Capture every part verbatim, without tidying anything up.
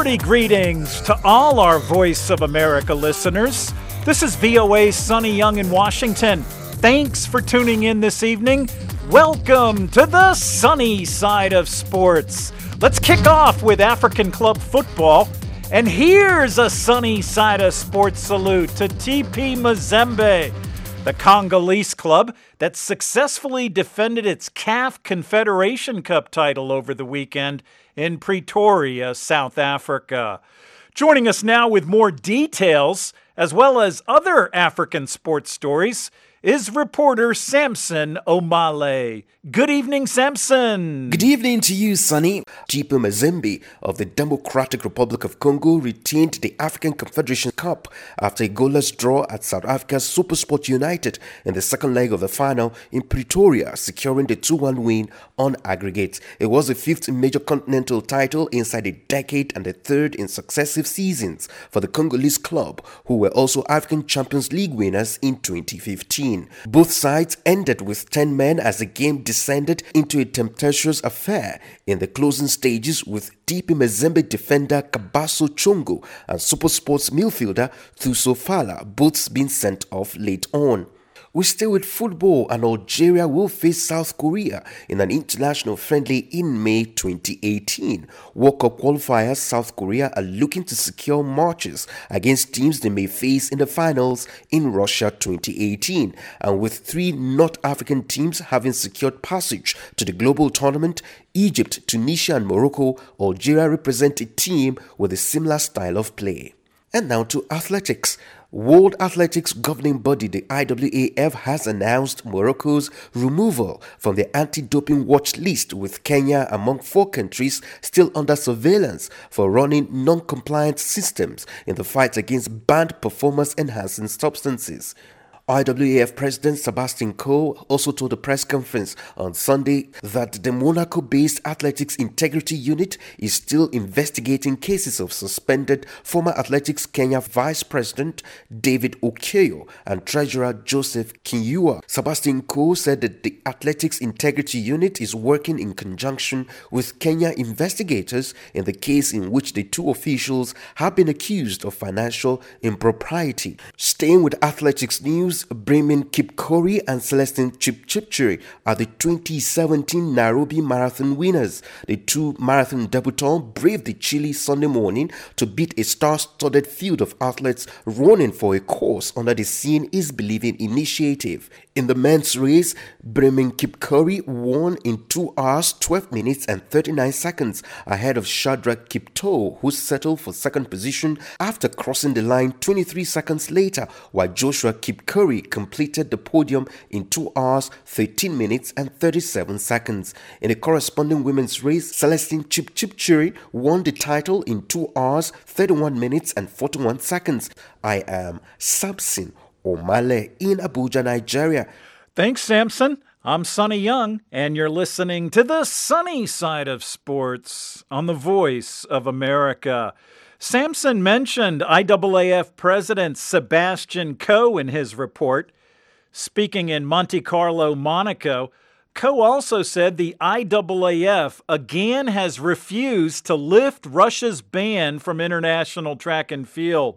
Sporty greetings to all our Voice of America listeners. This is V O A's Sonny Young in Washington. Thanks for tuning in this evening. Welcome to the sunny side of sports. Let's kick off with African club football. And here's a sunny side of sports salute to T P Mazembe, the Congolese club that successfully defended its C A F Confederation Cup title over the weekend in Pretoria, South Africa. Joining us now with more details, as well as other African sports stories, is reporter Samson Omale. Good evening, Samson. Good evening to you, Sonny. T P Mazembe of the Democratic Republic of Congo retained the African Confederation Cup after a goalless draw at South Africa's SuperSport United in the second leg of the final in Pretoria, securing the two one win on aggregate. It was the fifth major continental title inside a decade and the third in successive seasons for the Congolese club, who were also African Champions League winners in twenty fifteen. Both sides ended with ten men as the game descended into a tempestuous affair in the closing stages, with T P Mazembe defender Kabaso Chongo and SuperSports midfielder Thuso Fala both being sent off late on. We stay with football, and Algeria will face South Korea in an international friendly in May twenty eighteen. World Cup qualifiers South Korea are looking to secure matches against teams they may face in the finals in Russia twenty eighteen. And with three North African teams having secured passage to the global tournament, Egypt, Tunisia and Morocco, Algeria represent a team with a similar style of play. And now to athletics. World Athletics governing body, the I W A F, has announced Morocco's removal from the anti-doping watch list, with Kenya among four countries still under surveillance for running non-compliant systems in the fight against banned performance-enhancing substances. I W A F President Sebastian Coe also told a press conference on Sunday that the Monaco-based Athletics Integrity Unit is still investigating cases of suspended former Athletics Kenya Vice President David Okeyo and Treasurer Joseph Kinyua. Sebastian Coe said that the Athletics Integrity Unit is working in conjunction with Kenya investigators in the case in which the two officials have been accused of financial impropriety. Staying with athletics news, Bremen Kipchoge and Celestine Chipchipchiri are the twenty seventeen Nairobi Marathon winners. The two marathon debutants braved the chilly Sunday morning to beat a star-studded field of athletes running for a course under the Seeing is Believing initiative. In the men's race, Bremen Kipchoge won in two hours, twelve minutes and thirty-nine seconds ahead of Shadrach Kiptoo, who settled for second position after crossing the line twenty-three seconds later, while Joshua Kipchoge completed the podium in two hours, thirteen minutes and thirty-seven seconds. In the corresponding women's race, Celestine Chipchipchiri won the title in two hours, thirty-one minutes and forty-one seconds. I am Samson Omale in Abuja, Nigeria. Thanks, Samson. I'm Sonny Young, and you're listening to the sunny side of sports on the Voice of America. Samson mentioned I W A F President Sebastian Coe in his report. Speaking in Monte Carlo, Monaco, Coe also said the I W A F again has refused to lift Russia's ban from international track and field.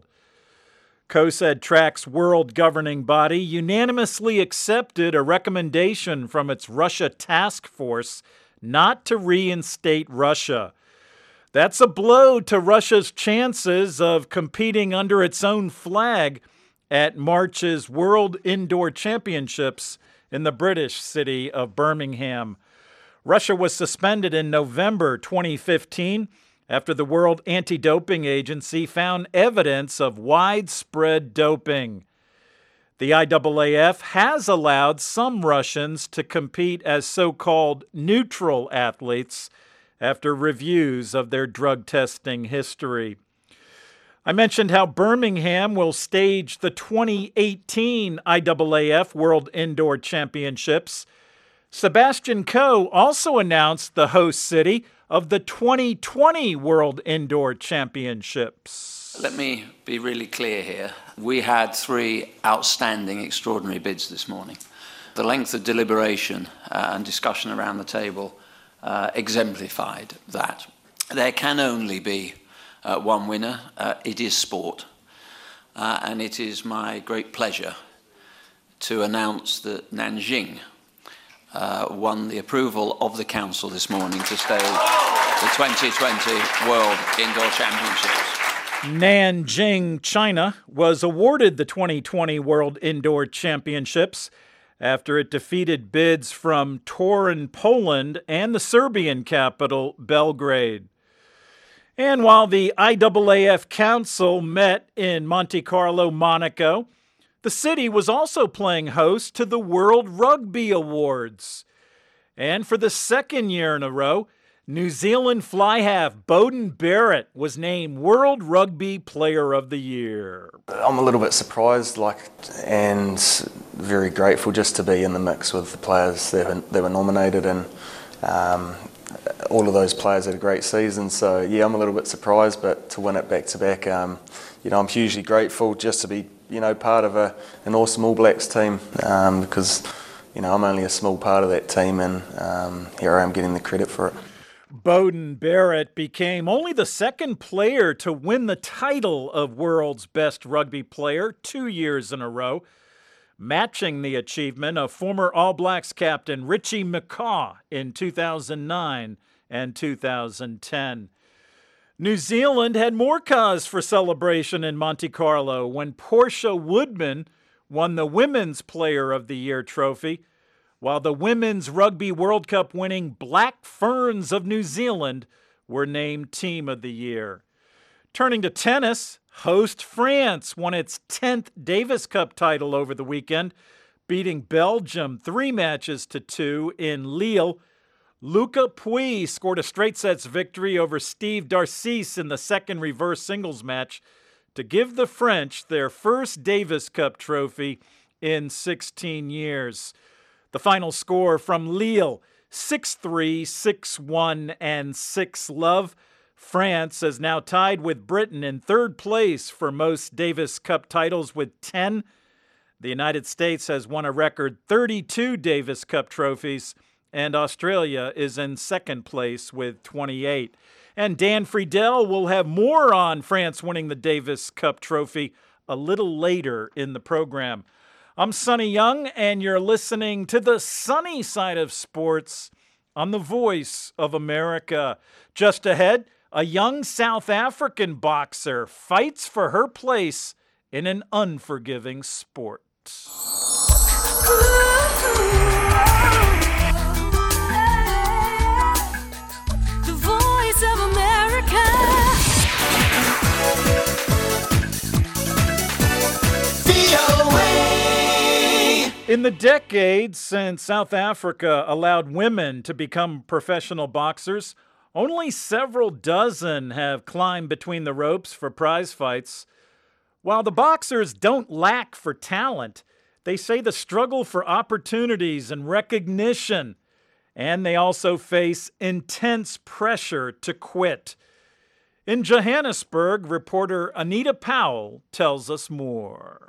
Coe said track's world governing body unanimously accepted a recommendation from its Russia task force not to reinstate Russia. That's a blow to Russia's chances of competing under its own flag at March's World Indoor Championships in the British city of Birmingham. Russia was suspended in November twenty fifteen after the World Anti-Doping Agency found evidence of widespread doping. The I W A F has allowed some Russians to compete as so-called neutral athletes after reviews of their drug testing history. I mentioned how Birmingham will stage the twenty eighteen I W A F World Indoor Championships. Sebastian Coe also announced the host city of the twenty twenty World Indoor Championships. Let me be really clear here. We had three outstanding, extraordinary bids this morning. The length of deliberation uh, and discussion around the table uh, exemplified that. There can only be uh, one winner. Uh, it is sport. Uh, and it is my great pleasure to announce that Nanjing uh, won the approval of the Council this morning to stage the twenty twenty World Indoor Championships. Nanjing, China, was awarded the twenty twenty World Indoor Championships after it defeated bids from Torun, Poland, and the Serbian capital, Belgrade. And while the I A A F Council met in Monte Carlo, Monaco, the city was also playing host to the World Rugby Awards. And for the second year in a row, New Zealand fly half Beauden Barrett was named World Rugby Player of the Year. I'm a little bit surprised, like, and very grateful just to be in the mix with the players that were, that were nominated, and um, all of those players had a great season. So yeah, I'm a little bit surprised, but to win it back to back, um, you know, I'm hugely grateful just to be, you know, part of a, an awesome All Blacks team, um, because, you know, I'm only a small part of that team, and um, here I am getting the credit for it. Beauden Barrett became only the second player to win the title of World's Best Rugby Player two years in a row, matching the achievement of former All Blacks captain Richie McCaw in two thousand nine and two thousand ten. New Zealand had more cause for celebration in Monte Carlo when Portia Woodman won the Women's Player of the Year trophy, while the Women's Rugby World Cup winning Black Ferns of New Zealand were named Team of the Year. Turning to tennis, host France won its tenth Davis Cup title over the weekend, beating Belgium three matches to two in Lille. Luca Pouille scored a straight sets victory over Steve Darcis in the second reverse singles match to give the French their first Davis Cup trophy in sixteen years. The final score from Lille, six three, six one, and six love. France is now tied with Britain in third place for most Davis Cup titles with ten. The United States has won a record thirty-two Davis Cup trophies, and Australia is in second place with twenty-eight. And Dan Friedel will have more on France winning the Davis Cup trophy a little later in the program. I'm Sonny Young, and you're listening to the sunny side of sports on the Voice of America. Just ahead, a young South African boxer fights for her place in an unforgiving sport. The Voice of America. In the decades since South Africa allowed women to become professional boxers, only several dozen have climbed between the ropes for prize fights. While the boxers don't lack for talent, they say the struggle for opportunities and recognition, and they also face intense pressure to quit. In Johannesburg, reporter Anita Powell tells us more.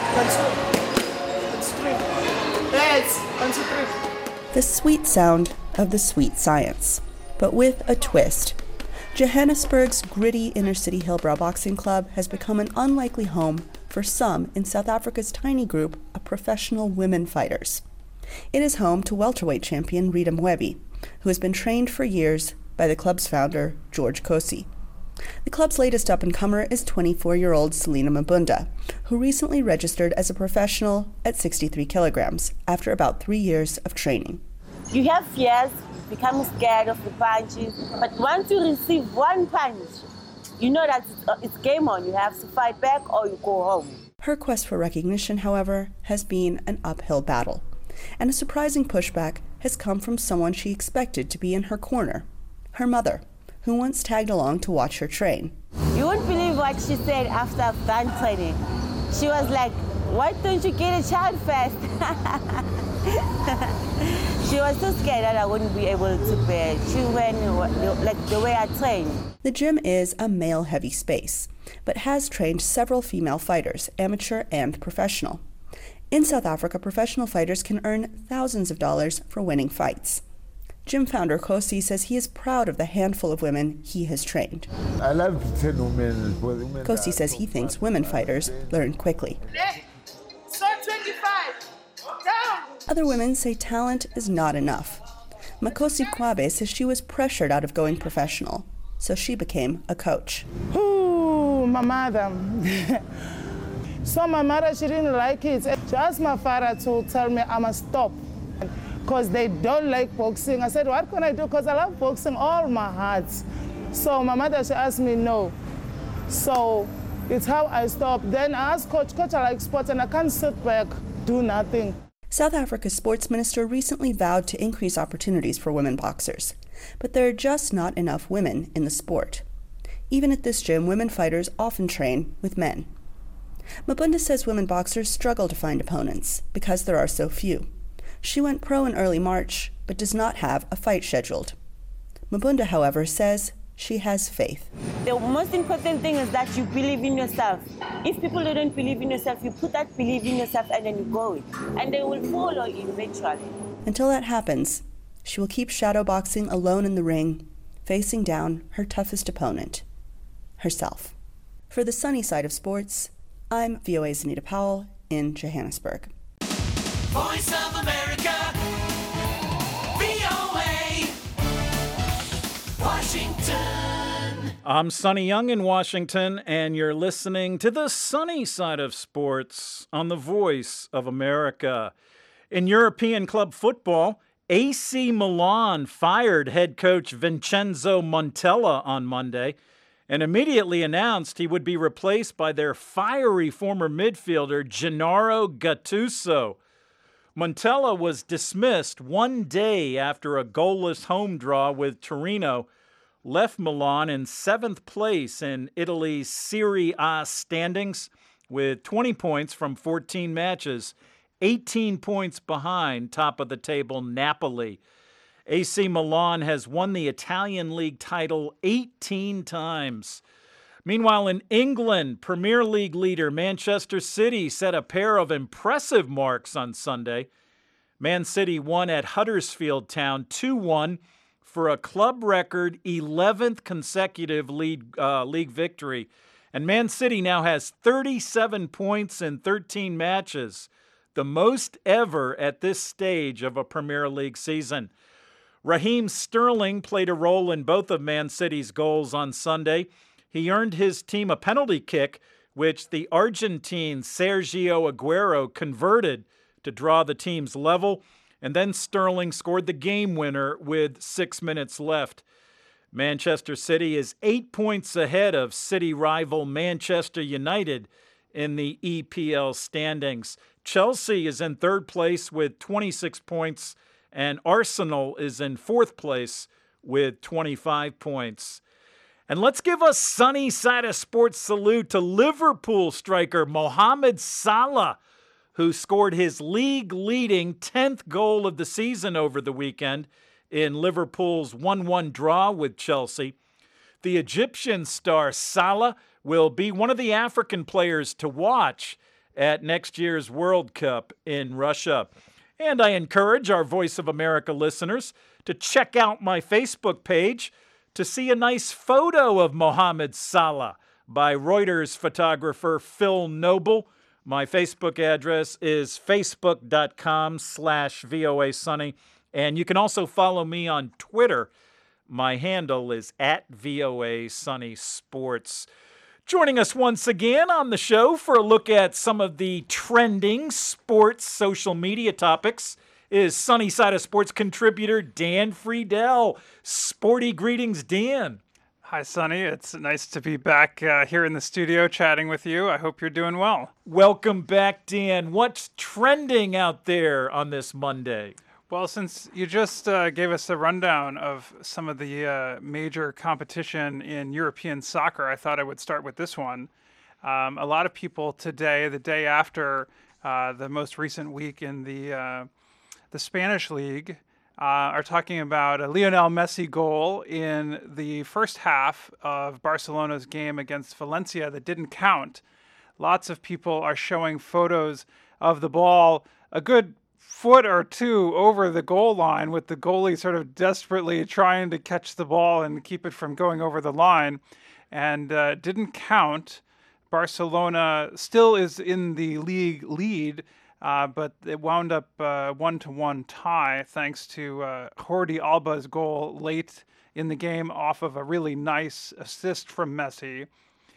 The sweet sound of the sweet science, but with a twist. Johannesburg's gritty inner-city Hillbrow Boxing Club has become an unlikely home for some in South Africa's tiny group of professional women fighters. It is home to welterweight champion Rita Mwebi, who has been trained for years by the club's founder, George Kosi. The club's latest up-and-comer is twenty-four-year-old Selena Mabunda, who recently registered as a professional at sixty-three kilograms after about three years of training. You have fears, become scared of the punches, but once you receive one punch, you know that it's game on. You have to fight back or you go home. Her quest for recognition, however, has been an uphill battle, and a surprising pushback has come from someone she expected to be in her corner, her mother, who once tagged along to watch her train. You won't believe what she said after I've done training. She was like, why don't you get a child first? She was so scared that I wouldn't be able to bear children, like the way I train. The gym is a male-heavy space, but has trained several female fighters, amateur and professional. In South Africa, professional fighters can earn thousands of dollars for winning fights. Gym founder Kosi says he is proud of the handful of women he has trained. I love to train women. women Kosi says he thinks women fighters learn quickly. Other women say talent is not enough. Makosi Kwabe says she was pressured out of going professional, so she became a coach. Ooh, my mother. So my mother, she didn't like it. She asked my father to tell me I must stop because they don't like boxing. I said, what can I do? Because I love boxing all my heart. So my mother, she asked me no. So it's how I stopped. Then I asked coach, coach, I like sports and I can't sit back, do nothing. South Africa's sports minister recently vowed to increase opportunities for women boxers, but there are just not enough women in the sport. Even at this gym, women fighters often train with men. Mabunda says women boxers struggle to find opponents because there are so few. She went pro in early March, but does not have a fight scheduled. Mabunda, however, says she has faith. The most important thing is that you believe in yourself. If people don't believe in yourself, you put that belief in yourself and then you go it. And they will follow you eventually. Until that happens, she will keep shadowboxing alone in the ring, facing down her toughest opponent, herself. For the sunny side of sports, I'm V O A's Anita Powell in Johannesburg. Voice of America, V O A, Washington. I'm Sonny Young in Washington, and you're listening to the sunny side of sports on the Voice of America. In European club football, A C Milan fired head coach Vincenzo Montella on Monday and immediately announced he would be replaced by their fiery former midfielder Gennaro Gattuso. Montella was dismissed one day after a goalless home draw with Torino left Milan in seventh place in Italy's Serie A standings with twenty points from fourteen matches, eighteen points behind top of the table Napoli. A C Milan has won the Italian League title eighteen times. Meanwhile, in England, Premier League leader Manchester City set a pair of impressive marks on Sunday. Man City won at Huddersfield Town two one for a club record eleventh consecutive league, uh, league victory. And Man City now has thirty-seven points in thirteen matches, the most ever at this stage of a Premier League season. Raheem Sterling played a role in both of Man City's goals on Sunday. He earned his team a penalty kick, which the Argentine Sergio Aguero converted to draw the team's level, and then Sterling scored the game winner with six minutes left. Manchester City is eight points ahead of City rival Manchester United in the E P L standings. Chelsea is in third place with twenty-six points, and Arsenal is in fourth place with twenty-five points. And let's give a sunny side of sports salute to Liverpool striker Mohamed Salah, who scored his league-leading tenth goal of the season over the weekend in Liverpool's one one draw with Chelsea. The Egyptian star Salah will be one of the African players to watch at next year's World Cup in Russia. And I encourage our Voice of America listeners to check out my Facebook page to see a nice photo of Mohamed Salah by Reuters photographer Phil Noble. My Facebook address is facebook.com slash VOA Sunny. And you can also follow me on Twitter. My handle is at VOA Sunny Sports. Joining us once again on the show for a look at some of the trending sports social media topics is Sunny Side of Sports contributor Dan Friedel. Sporty greetings, Dan. Hi, Sonny. It's nice to be back uh, here in the studio chatting with you. I hope you're doing well. Welcome back, Dan. What's trending out there on this Monday? Well, since you just uh, gave us a rundown of some of the uh, major competition in European soccer, I thought I would start with this one. Um, a lot of people today, the day after uh, the most recent week in the uh, the Spanish League, uh, are talking about a Lionel Messi goal in the first half of Barcelona's game against Valencia that didn't count. Lots of people are showing photos of the ball a good foot or two over the goal line, with the goalie sort of desperately trying to catch the ball and keep it from going over the line, and uh, didn't count. Barcelona still is in the league lead, uh, but it wound up uh, one-to-one tie thanks to uh, Jordi Alba's goal late in the game off of a really nice assist from Messi.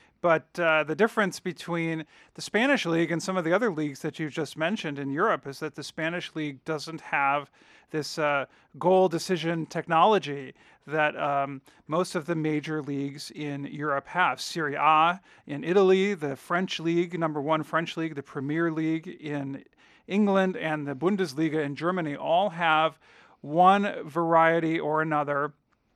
But uh, the difference between the Spanish league and some of the other leagues that you just mentioned in Europe is that the Spanish league doesn't have this uh, goal decision technology that um, most of the major leagues in Europe have. Serie A in Italy, the French league, number one French league, the Premier League in England, and the Bundesliga in Germany all have one variety or another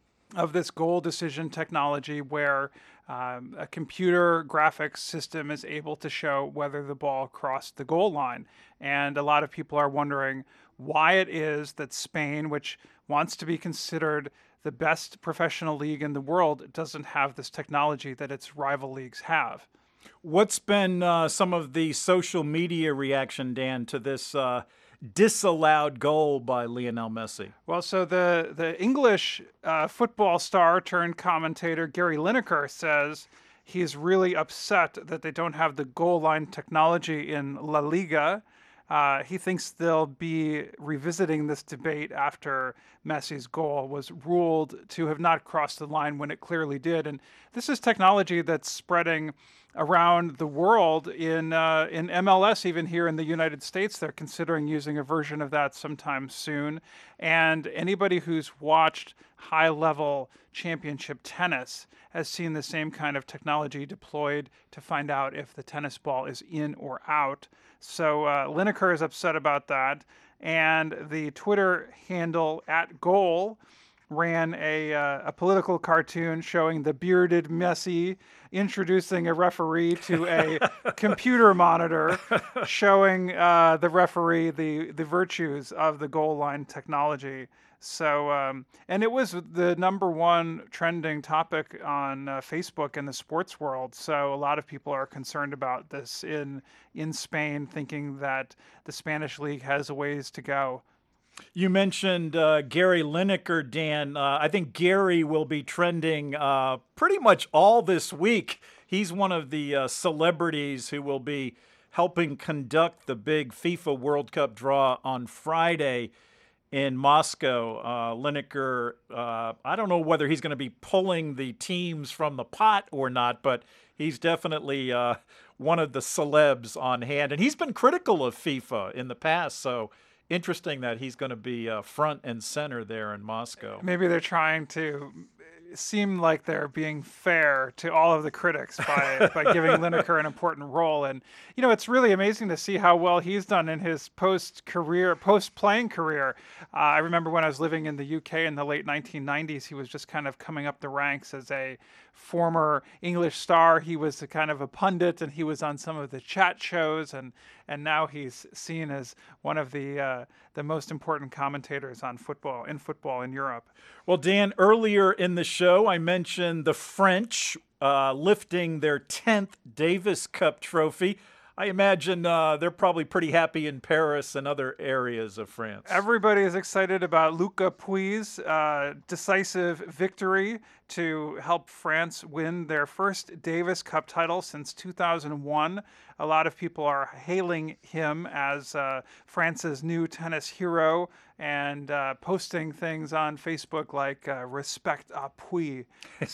of this goal decision technology where um, a computer graphics system is able to show whether the ball crossed the goal line. And a lot of people are wondering why it is that Spain, which wants to be considered the best professional league in the world, doesn't have this technology that its rival leagues have. What's been uh, some of the social media reaction, Dan, to this uh, disallowed goal by Lionel Messi? Well, so the, the English uh, football star turned commentator Gary Lineker says he's really upset that they don't have the goal line technology in La Liga. Uh, he thinks they'll be revisiting this debate after Messi's goal was ruled to have not crossed the line when it clearly did. And this is technology that's spreading around the world. In uh, in M L S, even here in the United States, they're considering using a version of that sometime soon. And anybody who's watched high-level championship tennis has seen the same kind of technology deployed to find out if the tennis ball is in or out. So uh, Lineker is upset about that. And the Twitter handle at goal ran a, uh, a political cartoon showing the bearded Messi introducing a referee to a computer monitor, showing uh, the referee the, the virtues of the goal line technology. So, um, and it was the number one trending topic on uh, Facebook in the sports world. So a lot of people are concerned about this in in Spain, thinking that the Spanish league has a ways to go. You mentioned uh, Gary Lineker, Dan. Uh, I think Gary will be trending uh, pretty much all this week. He's one of the uh, celebrities who will be helping conduct the big FIFA World Cup draw on Friday in Moscow. Uh, Lineker, uh, I don't know whether he's going to be pulling the teams from the pot or not, but he's definitely uh, one of the celebs on hand. And he's been critical of FIFA in the past, so interesting that he's going to be uh, front and center there in Moscow. Maybe they're trying to seem like they're being fair to all of the critics by, by giving Lineker an important role. And, you know, it's really amazing to see how well he's done in his post-career, post-playing career. Uh, I remember when I was living in the U K in the late nineteen nineties, he was just kind of coming up the ranks as a former English star. He was a kind of a pundit, and he was on some of the chat shows, and, and now he's seen as one of the uh, the most important commentators on football, in football in Europe. Well, Dan, earlier in the show, I mentioned the French uh, lifting their tenth Davis Cup trophy. I imagine uh, they're probably pretty happy in Paris and other areas of France. Everybody is excited about Luca Puig's uh, decisive victory to help France win their first Davis Cup title since two thousand one. A lot of people are hailing him as uh, France's new tennis hero and uh, posting things on Facebook like uh, respect à Puig.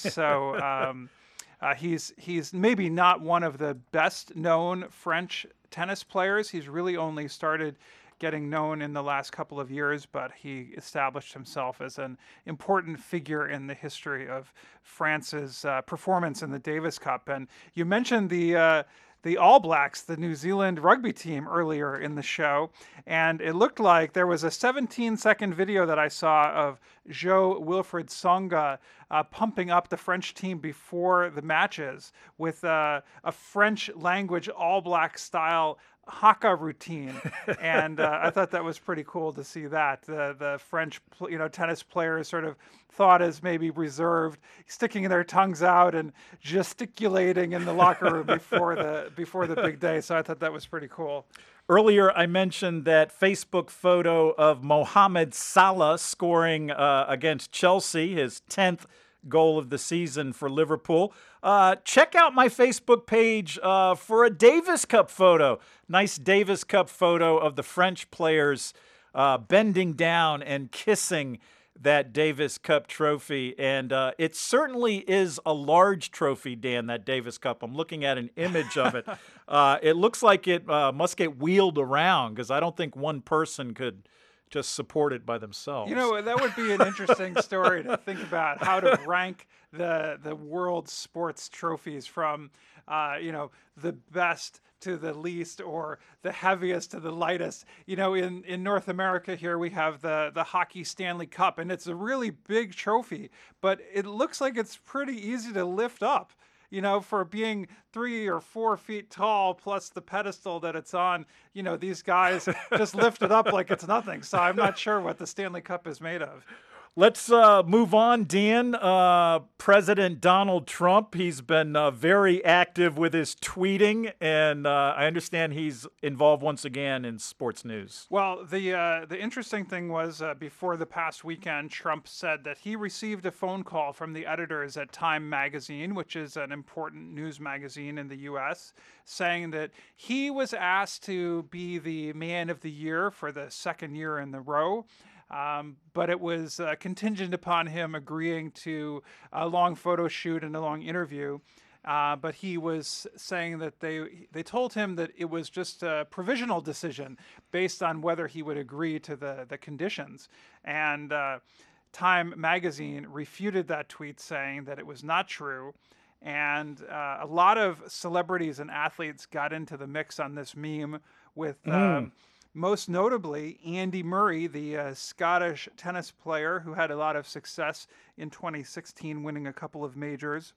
So um, uh, he's he's maybe not one of the best known French tennis players. He's really only started getting known in the last couple of years, but he established himself as an important figure in the history of France's uh, performance in the Davis Cup. And you mentioned the uh, the All Blacks, the New Zealand rugby team, earlier in the show, and it looked like there was a seventeen second video that I saw of Jo-Wilfried Tsonga uh, pumping up the French team before the matches with uh, a French language All Black style haka routine, and uh, I thought that was pretty cool to see that the the French you know tennis players sort of thought as maybe reserved, sticking their tongues out and gesticulating in the locker room before the before the big day. So I thought that was pretty cool. Earlier, I mentioned that Facebook photo of Mohamed Salah scoring uh, against Chelsea, his tenth goal of the season for Liverpool. Uh, check out my Facebook page uh, for a Davis Cup photo. Nice Davis Cup photo of the French players uh, bending down and kissing that Davis Cup trophy. And uh, it certainly is a large trophy, Dan, that Davis Cup. I'm looking at an image of it. Uh, it looks like it uh, must get wheeled around because I don't think one person could just support it by themselves. You know, that would be an interesting story to think about, how to rank the the world sports trophies from, uh, you know, the best to the least, or the heaviest to the lightest. You know, in, in North America here, we have the, the Hockey Stanley Cup, and it's a really big trophy, but it looks like it's pretty easy to lift up. You know, for being three or four feet tall, plus the pedestal that it's on, you know, these guys just lift it up like it's nothing. So I'm not sure what the Stanley Cup is made of. Let's uh, move on, Dan. Uh, President Donald Trump, he's been uh, very active with his tweeting, and uh, I understand he's involved once again in sports news. Well, the uh, the interesting thing was uh, before the past weekend, Trump said that he received a phone call from the editors at Time Magazine, which is an important news magazine in the U S, saying that he was asked to be the Man of the Year for the second year in the row. Um, but it was uh, contingent upon him agreeing to a long photo shoot and a long interview. Uh, but he was saying that they they told him that it was just a provisional decision based on whether he would agree to the, the conditions. And uh, Time Magazine refuted that tweet, saying that it was not true. And uh, a lot of celebrities and athletes got into the mix on this meme with... Mm. Um, Most notably, Andy Murray, the uh, Scottish tennis player who had a lot of success in twenty sixteen, winning a couple of majors.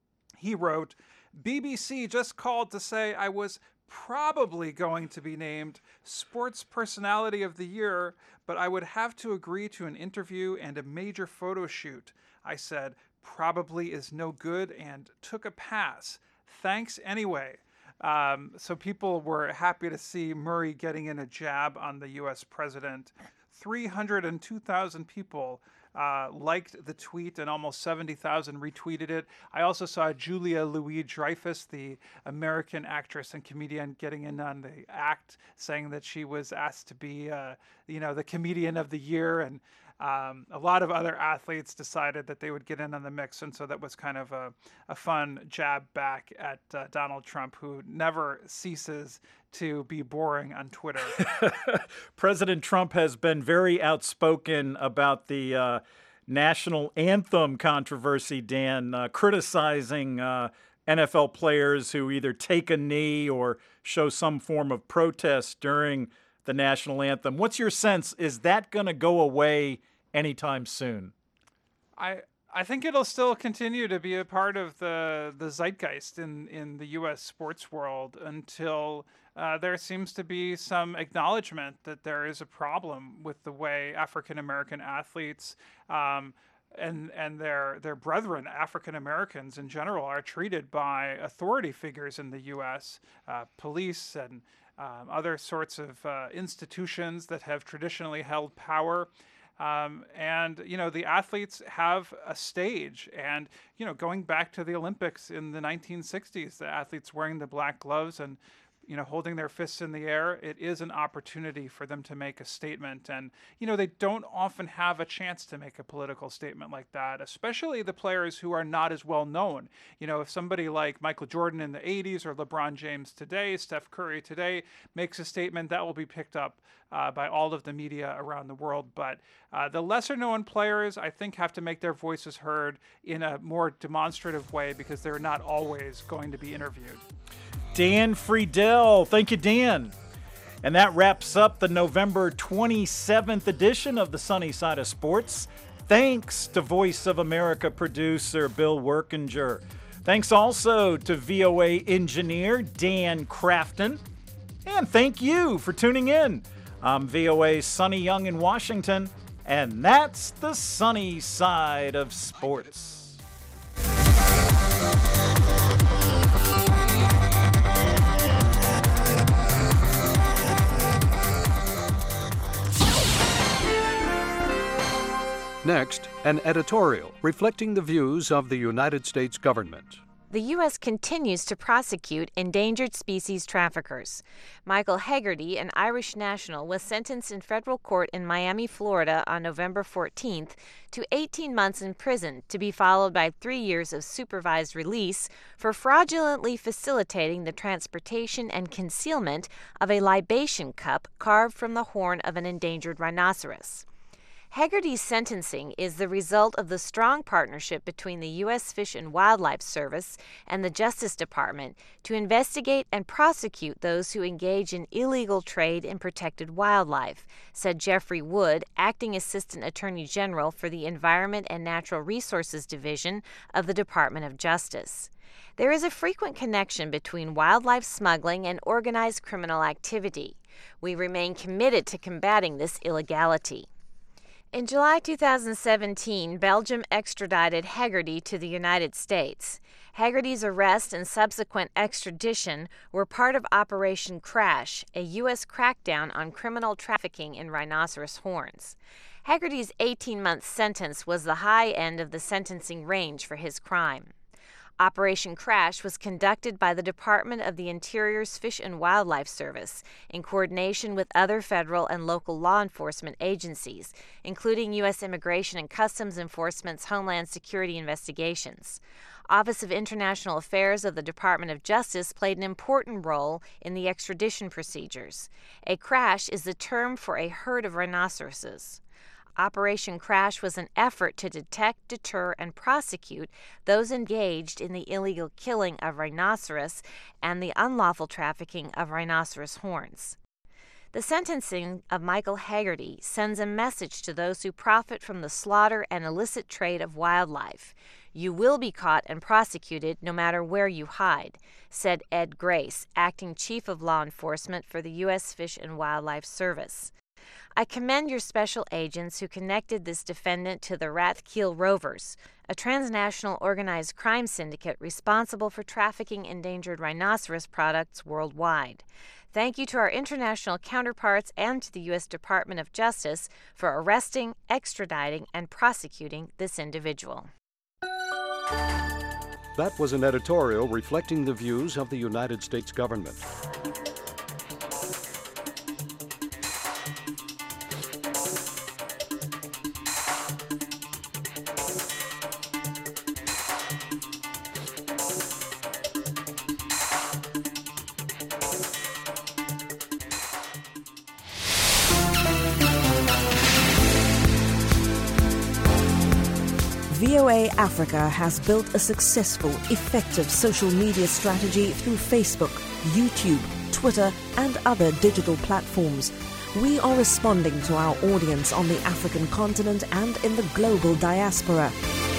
He wrote, B B C just called to say I was probably going to be named Sports Personality of the Year, but I would have to agree to an interview and a major photo shoot. I said, probably is no good, and took a pass. Thanks anyway. Um, so people were happy to see Murray getting in a jab on the U S president. three hundred two thousand people uh, liked the tweet, and almost seventy thousand retweeted it. I also saw Julia Louis-Dreyfus, the American actress and comedian, getting in on the act, saying that she was asked to be, uh, you know, the comedian of the year. And Um, a lot of other athletes decided that they would get in on the mix, and so that was kind of a, a fun jab back at uh, Donald Trump, who never ceases to be boring on Twitter. President Trump has been very outspoken about the uh, national anthem controversy, Dan, uh, criticizing uh, N F L players who either take a knee or show some form of protest during the national anthem. What's your sense? Is that going to go away anytime soon? I I think it'll still continue to be a part of the the zeitgeist in, in the U S sports world until uh, there seems to be some acknowledgement that there is a problem with the way African American athletes um, and and their their brethren, African Americans in general, are treated by authority figures in the U S, uh, police and Um, other sorts of uh, institutions that have traditionally held power. Um, and, you know, the athletes have a stage. And, you know, going back to the Olympics in the nineteen sixties, the athletes wearing the black gloves and, you know, holding their fists in the air, it is an opportunity for them to make a statement. And, you know, they don't often have a chance to make a political statement like that, especially the players who are not as well known. You know, if somebody like Michael Jordan in the eighties or LeBron James today, Steph Curry today, makes a statement, that will be picked up uh, by all of the media around the world. But uh, the lesser known players, I think, have to make their voices heard in a more demonstrative way because they're not always going to be interviewed. Dan Friedel. Thank you, Dan. And that wraps up the November twenty-seventh edition of the Sunny Side of Sports. Thanks to Voice of America producer Bill Workinger. Thanks also to V O A engineer Dan Crafton. And thank you for tuning in. I'm V O A's Sonny Young in Washington, and that's the Sunny Side of Sports. Next, an editorial reflecting the views of the United States government. The U S continues to prosecute endangered species traffickers. Michael Hegarty, an Irish national, was sentenced in federal court in Miami, Florida on November fourteenth to eighteen months in prison, to be followed by three years of supervised release for fraudulently facilitating the transportation and concealment of a libation cup carved from the horn of an endangered rhinoceros. Hegarty's sentencing is the result of the strong partnership between the U S Fish and Wildlife Service and the Justice Department to investigate and prosecute those who engage in illegal trade in protected wildlife, said Jeffrey Wood, Acting Assistant Attorney General for the Environment and Natural Resources Division of the Department of Justice. There is a frequent connection between wildlife smuggling and organized criminal activity. We remain committed to combating this illegality. In July two thousand seventeen, Belgium extradited Hegarty to the United States. Hegarty's arrest and subsequent extradition were part of Operation Crash, a U S crackdown on criminal trafficking in rhinoceros horns. Hegarty's eighteen-month sentence was the high end of the sentencing range for his crime. Operation Crash was conducted by the Department of the Interior's Fish and Wildlife Service in coordination with other federal and local law enforcement agencies, including U S Immigration and Customs Enforcement's Homeland Security investigations. Office of International Affairs of the Department of Justice played an important role in the extradition procedures. A crash is the term for a herd of rhinoceroses. Operation Crash was an effort to detect, deter, and prosecute those engaged in the illegal killing of rhinoceros and the unlawful trafficking of rhinoceros horns. The sentencing of Michael Hegarty sends a message to those who profit from the slaughter and illicit trade of wildlife. You will be caught and prosecuted no matter where you hide, said Ed Grace, Acting Chief of Law Enforcement for the U S Fish and Wildlife Service. I commend your special agents who connected this defendant to the Rathkeel Rovers, a transnational organized crime syndicate responsible for trafficking endangered rhinoceros products worldwide. Thank you to our international counterparts and to the U S Department of Justice for arresting, extraditing, and prosecuting this individual. That was an editorial reflecting the views of the United States government. V O A Africa has built a successful, effective social media strategy through Facebook, YouTube, Twitter, and other digital platforms. We are responding to our audience on the African continent and in the global diaspora.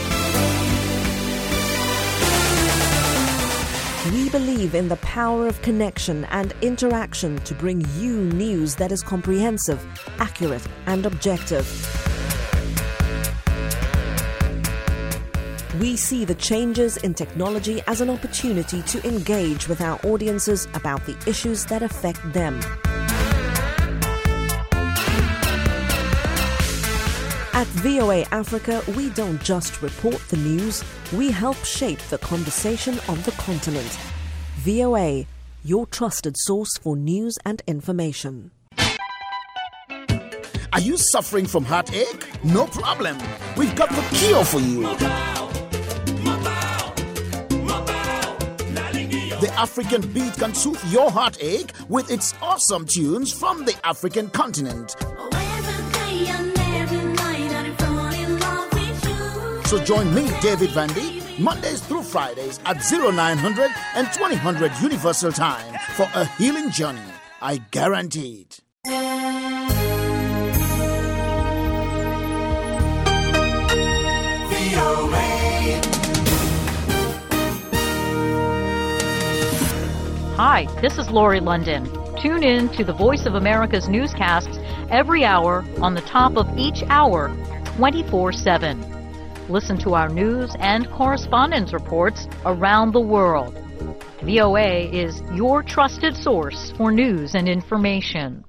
We believe in the power of connection and interaction to bring you news that is comprehensive, accurate, and objective. We see the changes in technology as an opportunity to engage with our audiences about the issues that affect them. At V O A Africa, we don't just report the news, we help shape the conversation on the continent. V O A, your trusted source for news and information. Are you suffering from heartache? No problem. We've got the cure for you. The African Beat can soothe your heartache with its awesome tunes from the African continent. So join me, David Vandy, Mondays through Fridays at oh nine hundred and twenty hundred Universal Time for a healing journey. I guarantee it. V O A. Hi, this is Lori London. Tune in to the Voice of America's newscasts every hour on the top of each hour, twenty-four seven. Listen to our news and correspondence reports around the world. V O A is your trusted source for news and information.